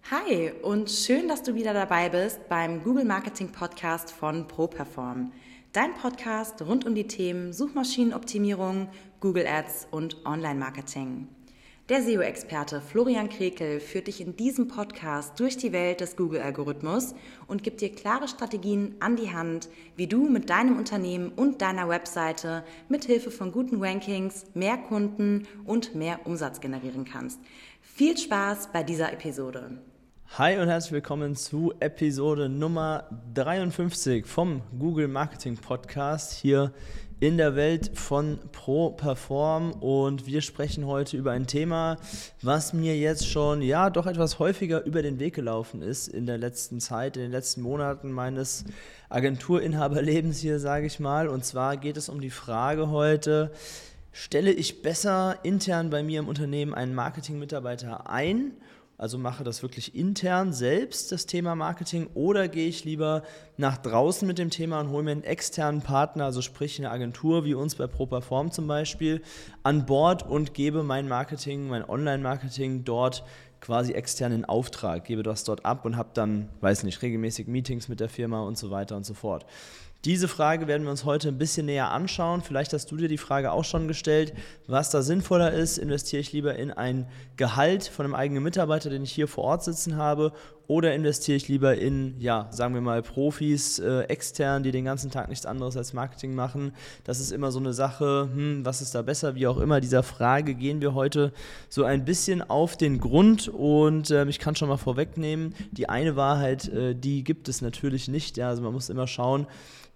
Hi und schön, dass du wieder dabei bist beim Google Marketing Podcast von ProPerform. Dein Podcast rund um die Themen Suchmaschinenoptimierung, Google Ads und Online-Marketing. Der SEO-Experte Florian Krekel führt dich in diesem Podcast durch die Welt des Google-Algorithmus und gibt dir klare Strategien an die Hand, wie du mit deinem Unternehmen und deiner Webseite mithilfe von guten Rankings mehr Kunden und mehr Umsatz generieren kannst. Viel Spaß bei dieser Episode. Hi und herzlich willkommen zu Episode Nummer 53 vom Google Marketing Podcast hier in der Welt von ProPerform, und wir sprechen heute über ein Thema, was mir jetzt schon doch etwas häufiger über den Weg gelaufen ist in der letzten Zeit, in den letzten Monaten meines Agenturinhaberlebens hier, sage ich mal. Und zwar geht es um die Frage heute: Stelle ich besser intern bei mir im Unternehmen einen Marketing-Mitarbeiter ein? Also mache das wirklich intern selbst, das Thema Marketing, oder gehe ich lieber nach draußen mit dem Thema und hole mir einen externen Partner, also sprich eine Agentur wie uns bei ProPerform zum Beispiel, an Bord und gebe mein Marketing, mein Online-Marketing dort quasi extern in Auftrag, gebe das dort ab und habe dann, regelmäßig Meetings mit der Firma und so weiter und so fort. Diese Frage werden wir uns heute ein bisschen näher anschauen. Vielleicht hast du dir die Frage auch schon gestellt, was da sinnvoller ist. Investiere ich lieber in ein Gehalt von einem eigenen Mitarbeiter, den ich hier vor Ort sitzen habe, oder investiere ich lieber in, sagen wir mal, Profis extern, die den ganzen Tag nichts anderes als Marketing machen? Das ist immer so eine Sache, was ist da besser, wie auch immer. Dieser Frage gehen wir heute so ein bisschen auf den Grund, und ich kann schon mal vorwegnehmen, die eine Wahrheit, die gibt es natürlich nicht. Ja, also man muss immer schauen,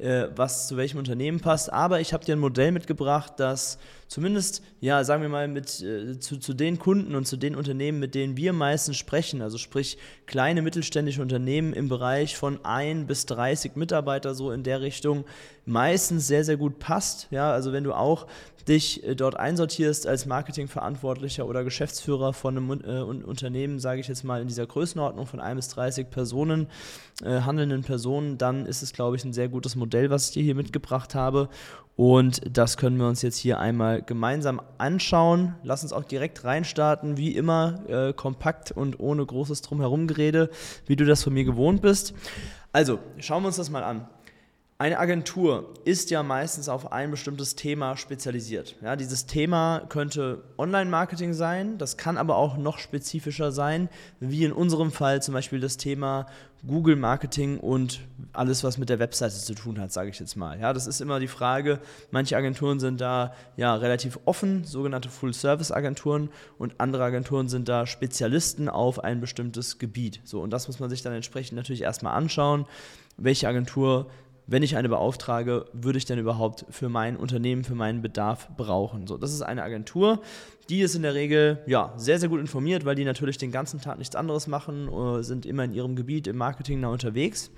was zu welchem Unternehmen passt, aber ich habe dir ein Modell mitgebracht, das zumindest, sagen wir mal, zu den Kunden und zu den Unternehmen, mit denen wir meistens sprechen, also sprich kleine mittelständische Unternehmen im Bereich von 1 bis 30 Mitarbeiter, so in der Richtung, meistens sehr, sehr gut passt. Ja, also wenn du auch dich dort einsortierst als Marketingverantwortlicher oder Geschäftsführer von einem Unternehmen, sage ich jetzt mal in dieser Größenordnung von 1 bis 30 Personen, handelnden Personen, dann ist es, glaube ich, ein sehr gutes Modell, was ich dir hier mitgebracht habe. Und das können wir uns jetzt hier einmal gemeinsam anschauen. Lass uns auch direkt reinstarten, wie immer, kompakt und ohne großes Drumherumgerede, wie du das von mir gewohnt bist. Also, schauen wir uns das mal an. Eine Agentur ist ja meistens auf ein bestimmtes Thema spezialisiert. Ja, dieses Thema könnte Online-Marketing sein, das kann aber auch noch spezifischer sein, wie in unserem Fall zum Beispiel das Thema Google-Marketing und alles, was mit der Webseite zu tun hat, sage ich jetzt mal. Ja, das ist immer die Frage, manche Agenturen sind da relativ offen, sogenannte Full-Service-Agenturen, und andere Agenturen sind da Spezialisten auf ein bestimmtes Gebiet. So, und das muss man sich dann entsprechend natürlich erstmal anschauen, welche Agentur, wenn ich eine beauftrage, würde ich denn überhaupt für mein Unternehmen, für meinen Bedarf brauchen. So, das ist eine Agentur, die ist in der Regel sehr, sehr gut informiert, weil die natürlich den ganzen Tag nichts anderes machen, sind immer in ihrem Gebiet im Marketing da unterwegs.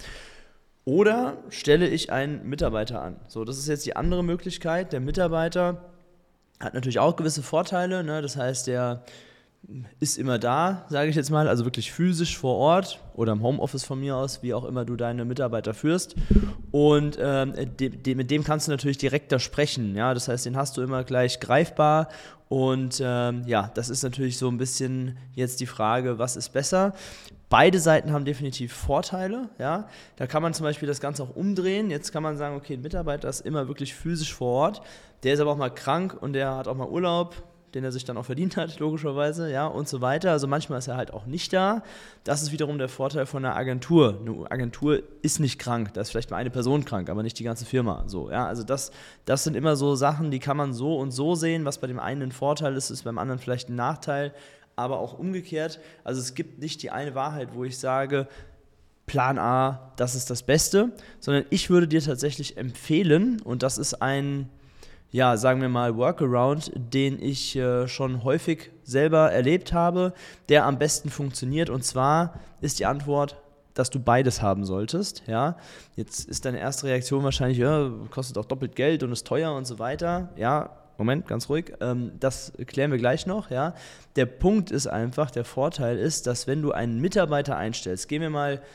Oder stelle ich einen Mitarbeiter an. So, das ist jetzt die andere Möglichkeit. Der Mitarbeiter hat natürlich auch gewisse Vorteile, ne? Das heißt, der ist immer da, sage ich jetzt mal, also wirklich physisch vor Ort oder im Homeoffice von mir aus, wie auch immer du deine Mitarbeiter führst, und mit dem kannst du natürlich direkt da sprechen, ja, das heißt, den hast du immer gleich greifbar, und das ist natürlich so ein bisschen jetzt die Frage, was ist besser? Beide Seiten haben definitiv Vorteile, ja, da kann man zum Beispiel das Ganze auch umdrehen. Jetzt kann man sagen, okay, ein Mitarbeiter ist immer wirklich physisch vor Ort, der ist aber auch mal krank und der hat auch mal Urlaub, den er sich dann auch verdient hat, logischerweise, ja, und so weiter. Also manchmal ist er halt auch nicht da. Das ist wiederum der Vorteil von einer Agentur. Eine Agentur ist nicht krank, da ist vielleicht mal eine Person krank, aber nicht die ganze Firma. So, ja, also das sind immer so Sachen, die kann man so und so sehen. Was bei dem einen ein Vorteil ist, ist beim anderen vielleicht ein Nachteil, aber auch umgekehrt. Also es gibt nicht die eine Wahrheit, wo ich sage, Plan A, das ist das Beste, sondern ich würde dir tatsächlich empfehlen, und das ist ein, sagen wir mal, Workaround, den ich schon häufig selber erlebt habe, der am besten funktioniert. Und zwar ist die Antwort, dass du beides haben solltest. Ja? Jetzt ist deine erste Reaktion wahrscheinlich, kostet auch doppelt Geld und ist teuer und so weiter. Ja, Moment, ganz ruhig. Das klären wir gleich noch. Ja? Der Punkt ist einfach, der Vorteil ist, dass wenn du einen Mitarbeiter einstellst, gehen wir mal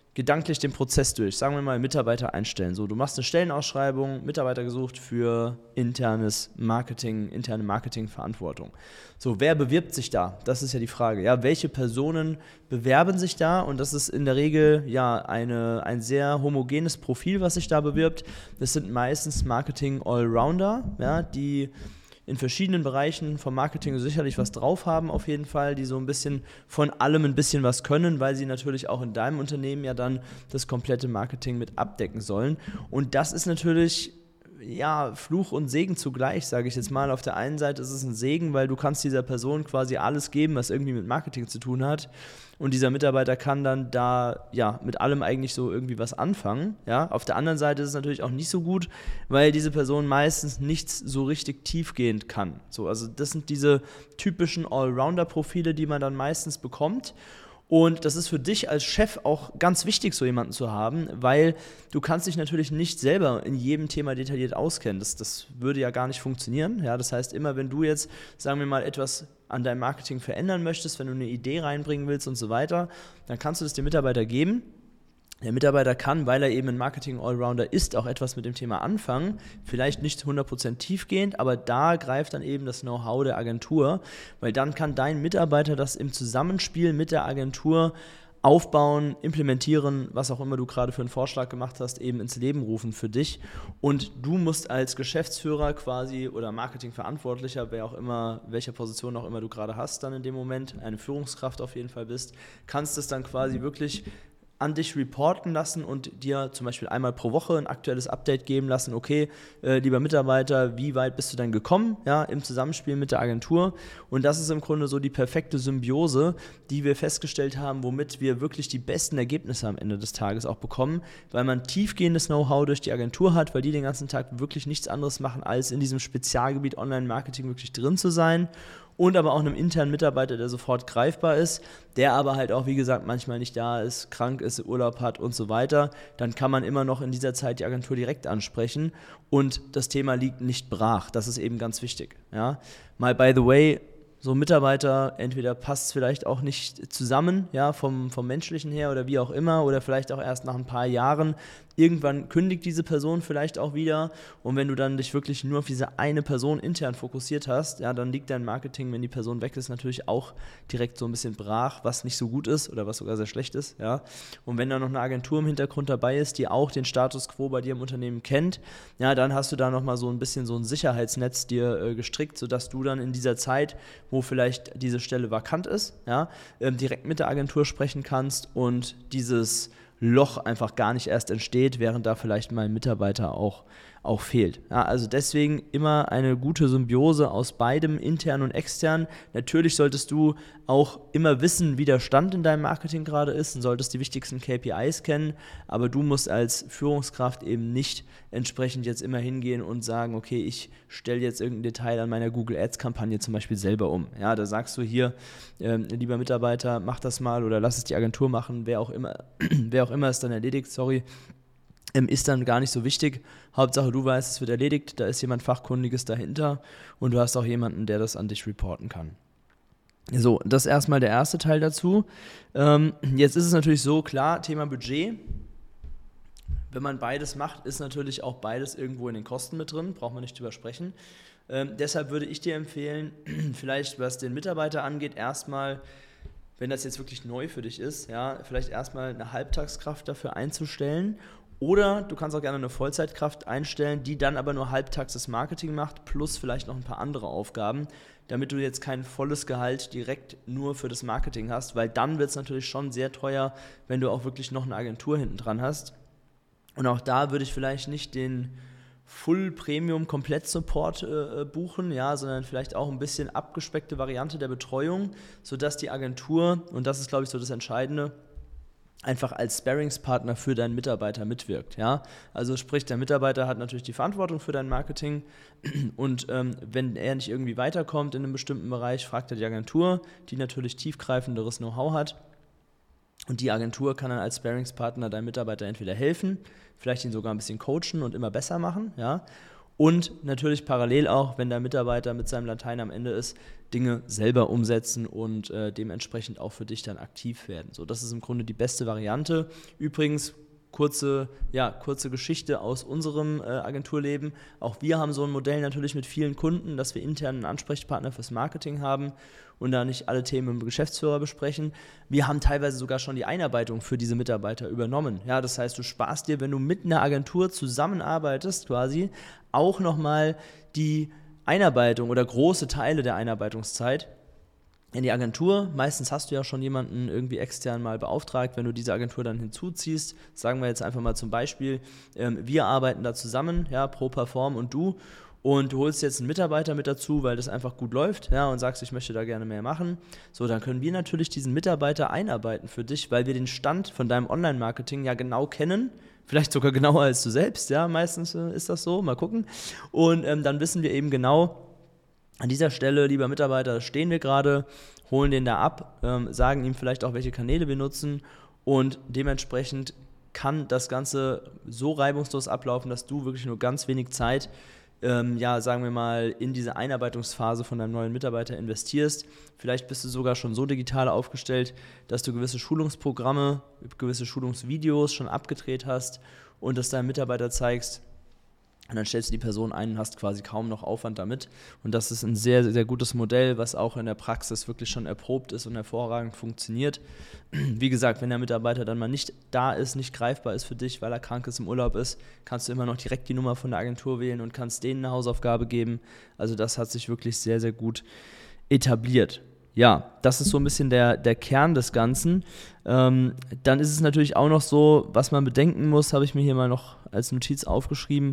gedanklich den Prozess durch. Sagen wir mal, Mitarbeiter einstellen. So, du machst eine Stellenausschreibung, Mitarbeiter gesucht für internes Marketing, interne Marketingverantwortung. So, wer bewirbt sich da? Das ist ja die Frage. Ja, welche Personen bewerben sich da? Und das ist in der Regel ja ein sehr homogenes Profil, was sich da bewirbt. Das sind meistens Marketing-Allrounder, ja, die in verschiedenen Bereichen vom Marketing sicherlich was drauf haben auf jeden Fall, die so ein bisschen von allem ein bisschen was können, weil sie natürlich auch in deinem Unternehmen ja dann das komplette Marketing mit abdecken sollen. Und das ist natürlich ja, Fluch und Segen zugleich, sage ich jetzt mal. Auf der einen Seite ist es ein Segen, weil du kannst dieser Person quasi alles geben, was irgendwie mit Marketing zu tun hat. Und dieser Mitarbeiter kann dann da ja mit allem eigentlich so irgendwie was anfangen. Ja? Auf der anderen Seite ist es natürlich auch nicht so gut, weil diese Person meistens nichts so richtig tiefgehend kann. So, also das sind diese typischen Allrounder-Profile, die man dann meistens bekommt. Und das ist für dich als Chef auch ganz wichtig, so jemanden zu haben, weil du kannst dich natürlich nicht selber in jedem Thema detailliert auskennen. Das würde ja gar nicht funktionieren. Ja, das heißt, immer wenn du jetzt, sagen wir mal, etwas an deinem Marketing verändern möchtest, wenn du eine Idee reinbringen willst und so weiter, dann kannst du das dem Mitarbeiter geben. Der Mitarbeiter kann, weil er eben ein Marketing-Allrounder ist, auch etwas mit dem Thema anfangen. Vielleicht nicht 100% tiefgehend, aber da greift dann eben das Know-how der Agentur, weil dann kann dein Mitarbeiter das im Zusammenspiel mit der Agentur aufbauen, implementieren, was auch immer du gerade für einen Vorschlag gemacht hast, eben ins Leben rufen für dich. Und du musst als Geschäftsführer quasi oder Marketingverantwortlicher, wer auch immer, welche Position auch immer du gerade hast, dann in dem Moment, eine Führungskraft auf jeden Fall bist, kannst es dann quasi wirklich an dich reporten lassen und dir zum Beispiel einmal pro Woche ein aktuelles Update geben lassen. Okay, lieber Mitarbeiter, wie weit bist du denn gekommen, ja, im Zusammenspiel mit der Agentur? Und das ist im Grunde so die perfekte Symbiose, die wir festgestellt haben, womit wir wirklich die besten Ergebnisse am Ende des Tages auch bekommen, weil man tiefgehendes Know-how durch die Agentur hat, weil die den ganzen Tag wirklich nichts anderes machen, als in diesem Spezialgebiet Online-Marketing wirklich drin zu sein. Und aber auch einem internen Mitarbeiter, der sofort greifbar ist, der aber halt auch, wie gesagt, manchmal nicht da ist, krank ist, Urlaub hat und so weiter. Dann kann man immer noch in dieser Zeit die Agentur direkt ansprechen und das Thema liegt nicht brach. Das ist eben ganz wichtig. Ja? Mal by the way, so ein Mitarbeiter, entweder passt es vielleicht auch nicht zusammen, ja, vom Menschlichen her oder wie auch immer, oder vielleicht auch erst nach ein paar Jahren. Irgendwann kündigt diese Person vielleicht auch wieder und wenn du dann dich wirklich nur auf diese eine Person intern fokussiert hast, ja, dann liegt dein Marketing, wenn die Person weg ist, natürlich auch direkt so ein bisschen brach, was nicht so gut ist oder was sogar sehr schlecht ist, ja. Und wenn da noch eine Agentur im Hintergrund dabei ist, die auch den Status quo bei dir im Unternehmen kennt, ja, dann hast du da nochmal so ein bisschen so ein Sicherheitsnetz dir gestrickt, sodass du dann in dieser Zeit, wo vielleicht diese Stelle vakant ist, ja, direkt mit der Agentur sprechen kannst und dieses Loch einfach gar nicht erst entsteht, während da vielleicht mal ein Mitarbeiter auch fehlt. Ja, also deswegen immer eine gute Symbiose aus beidem, intern und extern. Natürlich solltest du auch immer wissen, wie der Stand in deinem Marketing gerade ist und solltest die wichtigsten KPIs kennen, aber du musst als Führungskraft eben nicht entsprechend jetzt immer hingehen und sagen, okay, ich stelle jetzt irgendein Detail an meiner Google Ads-Kampagne zum Beispiel selber um. Ja, da sagst du hier, lieber Mitarbeiter, mach das mal oder lass es die Agentur machen, wer auch immer es dann erledigt, ist dann gar nicht so wichtig. Hauptsache du weißt, es wird erledigt, da ist jemand Fachkundiges dahinter und du hast auch jemanden, der das an dich reporten kann. So, das ist erstmal der erste Teil dazu. Jetzt ist es natürlich so, klar, Thema Budget. Wenn man beides macht, ist natürlich auch beides irgendwo in den Kosten mit drin, braucht man nicht drüber sprechen. Deshalb würde ich dir empfehlen, vielleicht was den Mitarbeiter angeht, erstmal, wenn das jetzt wirklich neu für dich ist, ja, vielleicht erstmal eine Halbtagskraft dafür einzustellen. Oder du kannst auch gerne eine Vollzeitkraft einstellen, die dann aber nur halbtags das Marketing macht, plus vielleicht noch ein paar andere Aufgaben, damit du jetzt kein volles Gehalt direkt nur für das Marketing hast, weil dann wird es natürlich schon sehr teuer, wenn du auch wirklich noch eine Agentur hinten dran hast. Und auch da würde ich vielleicht nicht den Full-Premium-Komplett-Support buchen, ja, sondern vielleicht auch ein bisschen abgespeckte Variante der Betreuung, sodass die Agentur, und das ist, glaube ich, so das Entscheidende, einfach als Sparringspartner für deinen Mitarbeiter mitwirkt. Ja? Also sprich, der Mitarbeiter hat natürlich die Verantwortung für dein Marketing und wenn er nicht irgendwie weiterkommt in einem bestimmten Bereich, fragt er die Agentur, die natürlich tiefgreifenderes Know-how hat. Und die Agentur kann dann als Sparringspartner deinem Mitarbeiter entweder helfen, vielleicht ihn sogar ein bisschen coachen und immer besser machen, ja. Und natürlich parallel auch, wenn der Mitarbeiter mit seinem Latein am Ende ist, Dinge selber umsetzen und dementsprechend auch für dich dann aktiv werden. So, das ist im Grunde die beste Variante. Übrigens, kurze Geschichte aus unserem Agenturleben. Auch wir haben so ein Modell natürlich mit vielen Kunden, dass wir intern einen Ansprechpartner fürs Marketing haben und da nicht alle Themen mit dem Geschäftsführer besprechen. Wir haben teilweise sogar schon die Einarbeitung für diese Mitarbeiter übernommen. Ja, das heißt, du sparst dir, wenn du mit einer Agentur zusammenarbeitest quasi, auch nochmal die Einarbeitung oder große Teile der Einarbeitungszeit in die Agentur. Meistens hast du ja schon jemanden irgendwie extern mal beauftragt, wenn du diese Agentur dann hinzuziehst. Sagen wir jetzt einfach mal zum Beispiel, wir arbeiten da zusammen, ja, ProPerform und du holst jetzt einen Mitarbeiter mit dazu, weil das einfach gut läuft, ja, und sagst, ich möchte da gerne mehr machen. So, dann können wir natürlich diesen Mitarbeiter einarbeiten für dich, weil wir den Stand von deinem Online-Marketing ja genau kennen, vielleicht sogar genauer als du selbst, ja, meistens ist das so, mal gucken. Und dann wissen wir eben genau, an dieser Stelle, lieber Mitarbeiter, stehen wir gerade, holen den da ab, sagen ihm vielleicht auch, welche Kanäle wir nutzen und dementsprechend kann das Ganze so reibungslos ablaufen, dass du wirklich nur ganz wenig Zeit, sagen wir mal, in diese Einarbeitungsphase von deinem neuen Mitarbeiter investierst. Vielleicht bist du sogar schon so digital aufgestellt, dass du gewisse Schulungsprogramme, gewisse Schulungsvideos schon abgedreht hast und das deinem Mitarbeiter zeigst. Und dann stellst du die Person ein und hast quasi kaum noch Aufwand damit. Und das ist ein sehr, sehr gutes Modell, was auch in der Praxis wirklich schon erprobt ist und hervorragend funktioniert. Wie gesagt, wenn der Mitarbeiter dann mal nicht da ist, nicht greifbar ist für dich, weil er krank ist, im Urlaub ist, kannst du immer noch direkt die Nummer von der Agentur wählen und kannst denen eine Hausaufgabe geben. Also das hat sich wirklich sehr, sehr gut etabliert. Ja, das ist so ein bisschen der Kern des Ganzen. Dann ist es natürlich auch noch so, was man bedenken muss, habe ich mir hier mal noch als Notiz aufgeschrieben.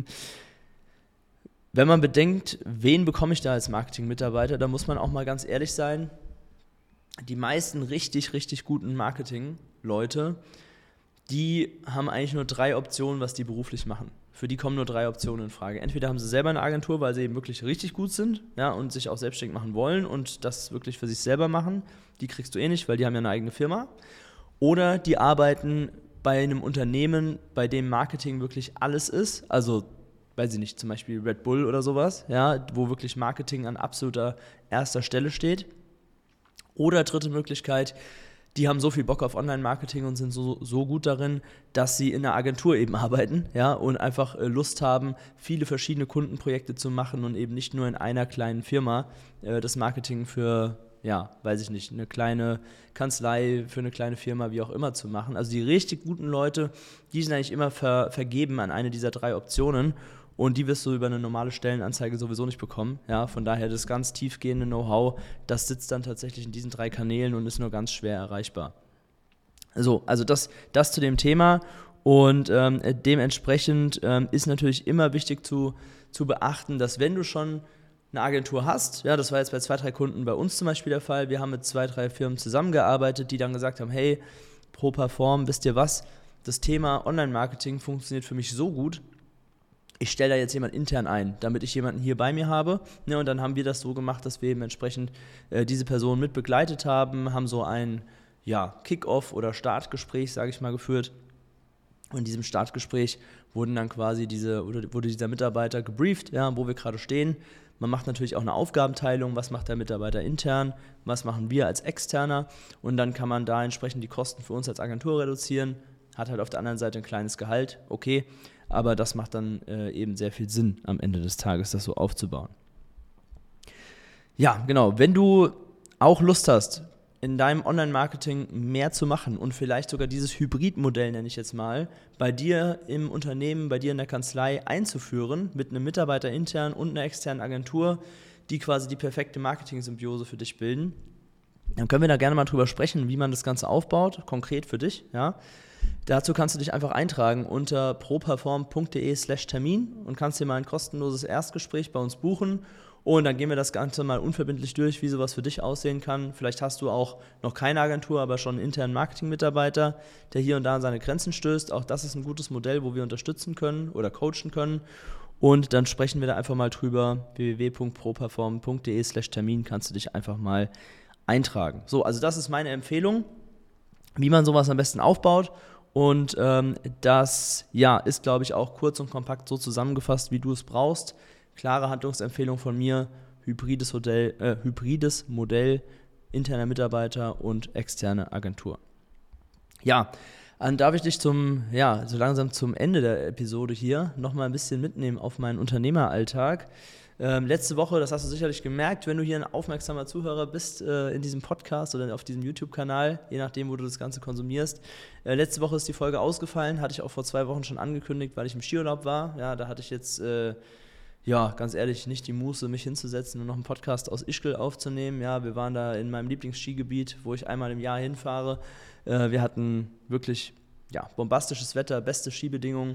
Wenn man bedenkt, wen bekomme ich da als Marketing-Mitarbeiter, da muss man auch mal ganz ehrlich sein, die meisten richtig, richtig guten Marketing-Leute, die haben eigentlich nur 3 Optionen, was die beruflich machen. Für die kommen nur 3 Optionen in Frage. Entweder haben sie selber eine Agentur, weil sie eben wirklich richtig gut sind, ja, und sich auch selbstständig machen wollen und das wirklich für sich selber machen. Die kriegst du eh nicht, weil die haben ja eine eigene Firma. Oder die arbeiten bei einem Unternehmen, bei dem Marketing wirklich alles ist, also weiß ich nicht, zum Beispiel Red Bull oder sowas, ja, wo wirklich Marketing an absoluter erster Stelle steht. Oder dritte Möglichkeit, die haben so viel Bock auf Online-Marketing und sind so gut darin, dass sie in einer Agentur eben arbeiten, ja, und einfach Lust haben, viele verschiedene Kundenprojekte zu machen und eben nicht nur in einer kleinen Firma das Marketing für, ja, weiß ich nicht, eine kleine Kanzlei, für eine kleine Firma, wie auch immer zu machen. Also die richtig guten Leute, die sind eigentlich immer vergeben an eine dieser 3 Optionen. Und die wirst du über eine normale Stellenanzeige sowieso nicht bekommen. Ja, von daher das ganz tiefgehende Know-how, das sitzt dann tatsächlich in diesen 3 Kanälen und ist nur ganz schwer erreichbar. So, also das zu dem Thema. Und dementsprechend ist natürlich immer wichtig zu beachten, dass wenn du schon eine Agentur hast, ja, das war jetzt bei 2, 3 Kunden bei uns zum Beispiel der Fall, wir haben mit 2, 3 Firmen zusammengearbeitet, die dann gesagt haben, hey, ProPerform, wisst ihr was, das Thema Online-Marketing funktioniert für mich so gut, ich stelle da jetzt jemanden intern ein, damit ich jemanden hier bei mir habe. Ja, und dann haben wir das so gemacht, dass wir eben entsprechend diese Person mit begleitet haben so ein Kick-Off oder Startgespräch, sage ich mal, geführt. Und in diesem Startgespräch wurde dieser Mitarbeiter gebrieft, ja, wo wir gerade stehen. Man macht natürlich auch eine Aufgabenteilung, was macht der Mitarbeiter intern, was machen wir als Externer. Und dann kann man da entsprechend die Kosten für uns als Agentur reduzieren. Hat halt auf der anderen Seite ein kleines Gehalt, okay. Aber das macht dann eben sehr viel Sinn am Ende des Tages, das so aufzubauen. Ja, genau. Wenn du auch Lust hast, in deinem Online-Marketing mehr zu machen und vielleicht sogar dieses Hybridmodell, nenne ich jetzt mal, bei dir im Unternehmen, bei dir in der Kanzlei einzuführen, mit einem Mitarbeiter intern und einer externen Agentur, die quasi die perfekte Marketing-Symbiose für dich bilden, dann können wir da gerne mal drüber sprechen, wie man das Ganze aufbaut, konkret für dich, ja. Dazu kannst du dich einfach eintragen unter properform.de/Termin und kannst dir mal ein kostenloses Erstgespräch bei uns buchen und dann gehen wir das Ganze mal unverbindlich durch, wie sowas für dich aussehen kann. Vielleicht hast du auch noch keine Agentur, aber schon einen internen Marketing-Mitarbeiter, der hier und da an seine Grenzen stößt. Auch das ist ein gutes Modell, wo wir unterstützen können oder coachen können. Und dann sprechen wir da einfach mal drüber. www.properform.de/Termin kannst du dich einfach mal eintragen. So, also das ist meine Empfehlung, wie man sowas am besten aufbaut. Und das ist, glaube ich, auch kurz und kompakt so zusammengefasst, wie du es brauchst. klare Handlungsempfehlung von mir, hybrides Modell interner Mitarbeiter und externe Agentur. Ja, dann darf ich dich so langsam zum Ende der Episode hier nochmal ein bisschen mitnehmen auf meinen Unternehmeralltag. Letzte Woche, das hast du sicherlich gemerkt, wenn du hier ein aufmerksamer Zuhörer bist in diesem Podcast oder auf diesem YouTube-Kanal, je nachdem, wo du das Ganze konsumierst. Letzte Woche ist die Folge ausgefallen, hatte ich auch vor 2 Wochen schon angekündigt, weil ich im Skiurlaub war. Ja, da hatte ich jetzt, ganz ehrlich, nicht die Muße, mich hinzusetzen und noch einen Podcast aus Ischgl aufzunehmen. Ja, wir waren da in meinem Lieblingsskigebiet, wo ich einmal im Jahr hinfahre. Wir hatten wirklich bombastisches Wetter, beste Skibedingungen.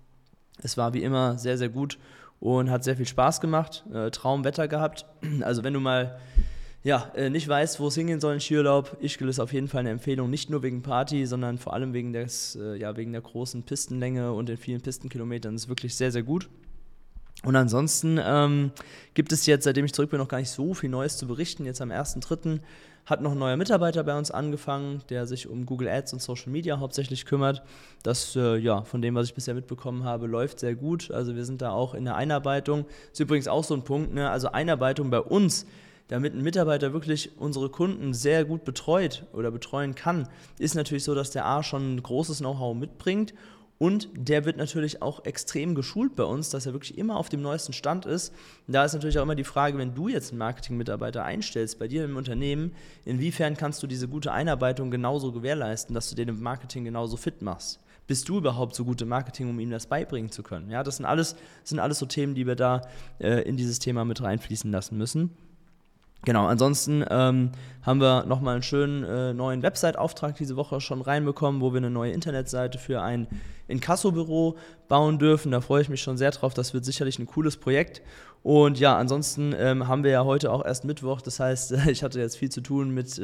Es war wie immer sehr, sehr gut und hat sehr viel Spaß gemacht, Traumwetter gehabt. Also wenn du mal nicht weißt, wo es hingehen soll in Skiurlaub, Ischgl ist auf jeden Fall eine Empfehlung, nicht nur wegen Party, sondern vor allem wegen der großen Pistenlänge und den vielen Pistenkilometern. Das ist wirklich sehr, sehr gut. Und ansonsten gibt es jetzt, seitdem ich zurück bin, noch gar nicht so viel Neues zu berichten. Jetzt am 1.3. hat noch ein neuer Mitarbeiter bei uns angefangen, der sich um Google Ads und Social Media hauptsächlich kümmert. Das, von dem, was ich bisher mitbekommen habe, läuft sehr gut. Also wir sind da auch in der Einarbeitung. Ist übrigens auch so ein Punkt, ne? Also Einarbeitung bei uns, damit ein Mitarbeiter wirklich unsere Kunden sehr gut betreut oder betreuen kann, ist natürlich so, dass der schon ein großes Know-how mitbringt. Und der wird natürlich auch extrem geschult bei uns, dass er wirklich immer auf dem neuesten Stand ist. Und da ist natürlich auch immer die Frage, wenn du jetzt einen Marketing-Mitarbeiter einstellst bei dir im Unternehmen, inwiefern kannst du diese gute Einarbeitung genauso gewährleisten, dass du den im Marketing genauso fit machst? Bist du überhaupt so gut im Marketing, um ihm das beibringen zu können? Ja, das sind alles so Themen, die wir da in dieses Thema mit reinfließen lassen müssen. Genau, ansonsten haben wir nochmal einen schönen neuen Website-Auftrag diese Woche schon reinbekommen, wo wir eine neue Internetseite für ein Inkassobüro bauen dürfen. Da freue ich mich schon sehr drauf. Das wird sicherlich ein cooles Projekt. Und ja, ansonsten haben wir ja heute auch erst Mittwoch. Das heißt, ich hatte jetzt viel zu tun mit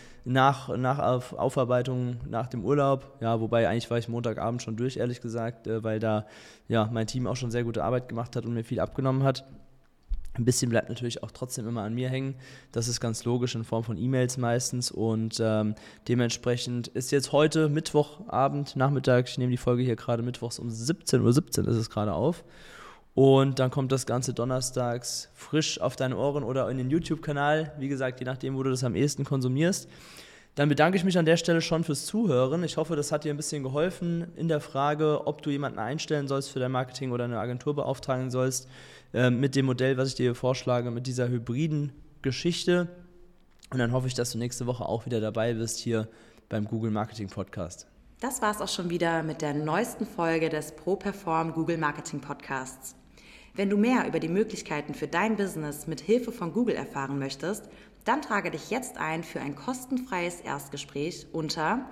Aufarbeitung nach dem Urlaub. Ja, wobei eigentlich war ich Montagabend schon durch, ehrlich gesagt, weil da mein Team auch schon sehr gute Arbeit gemacht hat und mir viel abgenommen hat. Ein bisschen bleibt natürlich auch trotzdem immer an mir hängen. Das ist ganz logisch in Form von E-Mails meistens und dementsprechend ist jetzt heute Mittwochabend, Nachmittag, ich nehme die Folge hier gerade mittwochs um 17:17 Uhr ist es gerade auf und dann kommt das Ganze donnerstags frisch auf deine Ohren oder in den YouTube-Kanal, wie gesagt, je nachdem, wo du das am ehesten konsumierst. Dann bedanke ich mich an der Stelle schon fürs Zuhören. Ich hoffe, das hat dir ein bisschen geholfen in der Frage, ob du jemanden einstellen sollst für dein Marketing oder eine Agentur beauftragen sollst, mit dem Modell, was ich dir vorschlage, mit dieser hybriden Geschichte. Und dann hoffe ich, dass du nächste Woche auch wieder dabei bist hier beim Google Marketing Podcast. Das war es auch schon wieder mit der neuesten Folge des ProPerform Google Marketing Podcasts. Wenn du mehr über die Möglichkeiten für dein Business mit Hilfe von Google erfahren möchtest, dann trage dich jetzt ein für ein kostenfreies Erstgespräch unter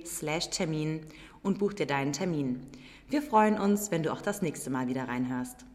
www.properform.de/Termin und buch dir deinen Termin. Wir freuen uns, wenn du auch das nächste Mal wieder reinhörst.